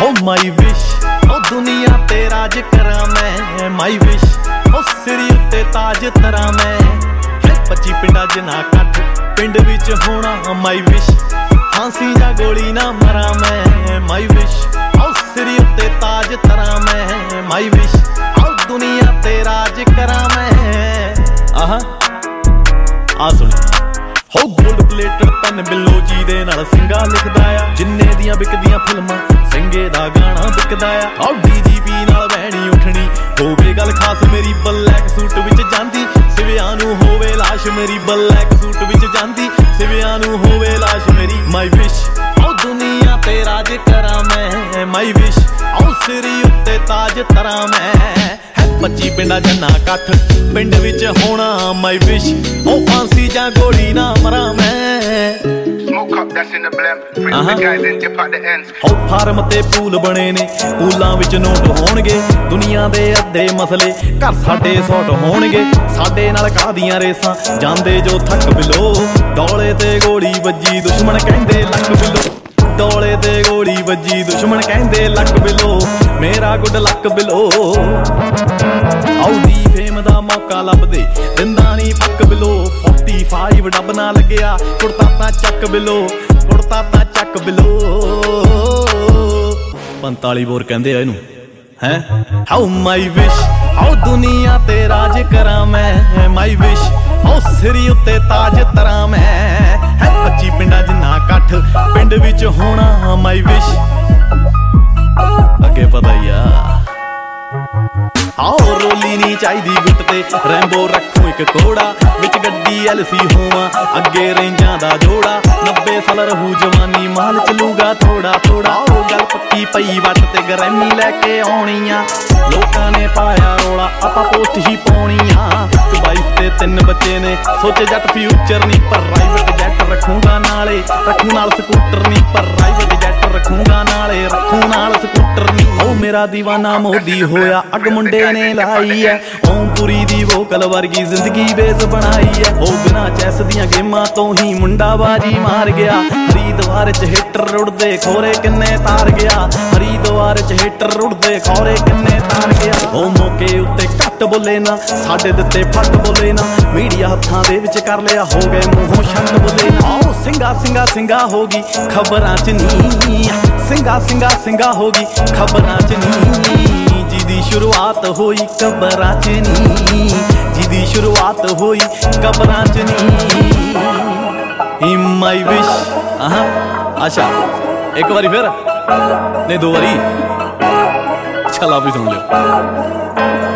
ਮਾਈ ਵਿਸ਼ ਉਹ ਦੁਨੀਆ ਤੇ ਰਾਜ ਕਰਾਂ ਮੈਂ ਮਾਈ ਵਿਸ਼ ਉਹ ਸਿਰ ਉੱਤੇ ਤਾਜ ਤਰਾਂ ਮੈਂ 25 ਪਿੰਡਾਂ 'ਚ ਨਾ ਕੱਠ ਪਿੰਡ ਵਿੱਚ ਹੋਣਾ ਮਾਈ ਵਿਸ਼ ਫਾਂਸੀ ਜਾਂ ਗੋਲੀ ਨਾ ਮਰਾਂ ਮੈਂ ਮਾਈ ਵਿਸ਼ ਉਹ ਸਿਰ ਉੱਤੇ ਤਾਜ ਤਰਾਂ ਮੈਂ ਮਾਈ ਵਿਸ਼ ਉਹ ਦੁਨੀਆ ਤੇ ਰਾਜ ਕਰਾਂ ਮੈਂ ਆਹਾ ਆ ਸੁਣ ਹੋ ਗੋਲਡ ਪਲੇਟਡ ਪੈਨ ਬਿੱਲੋ ਜੀ ਦੇ ਨਾਲ ਸਿੰਘਾ ਲਿਖਦਾ ਆ ਜਿੰਨੇ ਦੀਆਂ ਵਿਕਦੀਆਂ ਫਿਲਮਾਂ ਸਿੰਘੇ ਦਾ ਗਾਣਾ ਵਿਕਦਾ ਆ ਹੋ DGP ਨਾਲ ਬਹਿਣੀ ਉੱਠਣੀ ਹੋਵੇ ਗੱਲ ਖਾਸ ਮੇਰੀ ਬਲੈਕ ਸੂਟ ਵਿੱਚ ਜਾਂਦੀ ਸਿਵਿਆਂ ਨੂੰ ਹੋਵੇ ਲਾਸ਼ ਮੇਰੀ ਬਲੈਕ ਸੂਟ ਵਿੱਚ ਜਾਂਦੀ ਸਿਵਿਆਂ ਨੂੰ ਹੋਵੇ ਲਾਸ਼ ਮੇਰੀ ਮਾਈ ਵਿਸ਼ ਉਹ ਦੁਨੀਆ ਤੇ ਰਾਜ ਕਰਾਂ ਮੈਂ ਮਾਈ ਵਿਸ਼ ਉਹ ਸਿਰ ਉੱਤੇ ਤਾਜ ਤਰਾਂ ਮੈਂ 25 ਪਿੰਡਾਂ 'ਚ ਨਾ ਕੱਠ ਪਿੰਡ ਵਿੱਚ ਹੋਣਾ ਮਾਈ ਵਿਸ਼ ਉਹ ਫਾਂਸੀ ਜਾਂ ਗੋਲੀ ਨਾ ਮਰਾਂ ਮੈਂ ਹੋ ਫਾਰਮ ਤੇ ਪੂਲ ਬਣੇ ਨੇ ਪੂਲਾਂ ਵਿੱਚ ਨੋਟ ਹੋਣਗੇ ਦੁਨੀਆ ਦੇ ਅੱਧੇ ਮਸਲੇ ਘਰ ਸਾਡੇ ਸੌਟ ਹੋਣਗੇ ਸਾਡੇ ਨਾਲ ਕਾਹਦੀਆਂ ਰੇਸਾਂ ਜਾਂਦੇ ਜੋ ਥੱਕ ਬਿਲੋ ਡੋਲੇ ਤੇ ਗੋਲੀ ਵੱਜੀ ਦੁਸ਼ਮਣ ਕਹਿੰਦੇ ਲੱਕ ਬਿਲੋ ਡੋਲੇ ਤੇ ਗੋਲੀ ਵੱਜੀ ਦੁਸ਼ਮਣ ਕਹਿੰਦੇ ਲੱਕ ਬਿਲੋ ਮੇਰਾ ਗੁੱਡ ਲੱਕ ਬਿਲੋ ਆਉਦੀ ਫੇਮ ਦਾ ਮੌਕਾ ਲੱਭਦੇ ਦਿੰਦਾ ਨੀ ਫੱਕ ਬਿਲੋ 45 ਡੱਬ ਨਾ ਲੱਗਿਆ ਕੁੜਤਾ ਤਾਂ ਚੱਕ ਬਿਲੋ ਕੁੜਤਾ ਤਾਂ ਚੱਕ ਬਿਲੋ 45 ਬੋਰ ਕਹਿੰਦੇ ਆ ਇਹਨੂੰ ਹੈ ਹਾਊ ਮਾਈ ਵਿਸ਼ ਹਾਊ ਦੁਨੀਆ ਤੇ ਰਾਜ ਕਰਾਂ ਮੈਂ ਮਾਈ ਵਿਸ਼ ਹਾਊ ਸਿਰ ਉੱਤੇ ਤਾਜ ਤਰਾਂ ਮੈਂ 25 ਪਿੰਡਾਂ 'ਚ ਨਾ ਕੱਠ ਪਿੰਡ ਵਿੱਚ ਹੋਣਾ ਮਾਈ ਵਿਸ਼ ਅੱਗੇ ਪਤਾ ਹੀ ਆ ਆਓ ਰੋਲੀ ਨੀ ਚਾਹੀਦੀ ਗੁੱਟ ਤੇ ਰੈਂਬੋ ਰੱਖੋ ਇੱਕ ਕੋੜਾ ਵਿੱਚ ਗੱਡੀ LC ਹੋਵਾਂ ਅੱਗੇ ਰੇਂਜਾਂ ਦਾ ਜੋੜਾ 90 ਸਾਲ ਰਹੂ ਜਵਾਨੀ ਮਾਲ ਚਲੂਗਾ ਥੋੜਾ ਥੋੜਾ ਉਹ ਗੱਲ ਪੱਕੀ ਪਈ ਵੱਟ ਤੇ ਗਰੈਮੀ ਲੈ ਕੇ ਆਉਣੀਆਂ ਲੋਕਾਂ ਨੇ ਪਾਇਆ ਰੋਲਾ ਆਪਾਂ ਪੋਸਟ ਹੀ ਪਾਉਣੀਆਂ ਇੱਕ ਵਾਈਫ ਤੇ 3 ਬੱਚੇ ਨੇ ਸੋਚੇ ਜੱਟ ਫਿਊਚਰ ਨੀ ਪਰ ਪ੍ਰਾਈਵੇਟ ਜੈਟ ਰੱਖੂਗਾ ਨਾਲੇ ਰੱਖੂ ਨਾਲ ਸਕੂਟਰ ਨੀ ਪਰ ਪ੍ਰਾਈਵੇਟ ਜੈਟ ਰੱਖੂਗਾ ਨਾਲੇ ਰੱਖੂ ਨਾਲ ਸਕੂਟਰ ਨੀ ਉਹ ਮੇਰਾ ਦੀਵਾਨਾ ਮੋਦੀ ਹੋਇਆ ਅੱਗ ਮੁੰਡੇ ਨੇ ਲਾਈ ਐ ਓਮਪੁਰੀ ਦੀ ਵੋਕਲ ਵਰਗੀ ਜ਼ਿੰਦਗੀ ਬੇਸ ਬਣਾਈ ਐ ਉਹ ਬਿਨਾਂ ਚੈਸ ਦੀਆਂ ਗੇਮਾਂ ਤੋਂ ਹੀ ਮੁੰਡਾ ਬਾਜੀ ਮਾਰ ਗਿਆ ਹਰੀਦਵਾਰ 'ਚ ਹੀਟਰ ਉੜਦੇ ਖੋਰੇ ਕਿੰਨੇ ਤਾਰ ਗਿਆ ਹਰੀਦਵਾਰ 'ਚ ਹੀਟਰ ਉੜਦੇ ਖੋਰੇ ਕਿੰਨੇ ਤਾਰ ਗਿਆ ਉਹ ਮੌਕੇ ਉੱਤੇ ਘੱਟ ਬੋਲੇ ਨਾ ਸਾਡੇ ਦਿੱਤੇ ਫੱਟ ਬੋਲੇ ਨਾ ਮੀਡੀਆ ਹੱਥਾਂ ਦੇ ਵਿੱਚ ਕਰ ਲਿਆ ਹੋ ਗਏ ਮੂੰਹੋਂ ਛੱਟ ਬੋਲੇ ਨਾ ਆਓ ਸਿੰਘਾ ਸਿੰਘਾ ਸਿੰਘਾ ਹੋ ਗਈ ਖਬਰਾਂ 'ਚ ਨੀ ਸਿੰਘਾ ਸਿੰਘਾ ਸਿੰਘਾ ਹੋ ਗਈ ਖਬਰਾਂ 'ਚ ਨੀ ਜਿਹਦੀ ਸ਼ੁਰੂਆਤ ਹੋਈ ਕਬਰਾਂ 'ਚ ਨੀ ਜਿਹਦੀ ਸ਼ੁਰੂਆਤ ਹੋਈ ਕਬਰਾਂ 'ਚ ਨੀ ਮਾਈ ਵਿਸ਼ ਆਹਾ ਅੱਛਾ ਇੱਕ ਵਾਰੀ ਫਿਰ ਨਹੀਂ 2 ਵਾਰੀ ਛਲਾ ਵੀ ਸੁਣ ਲਿਓ